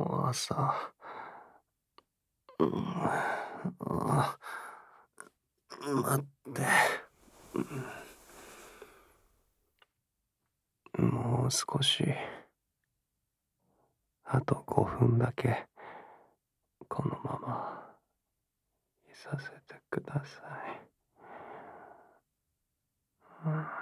もう朝。うん、待って。もう少し、あと5分だけ、このままいさせてください。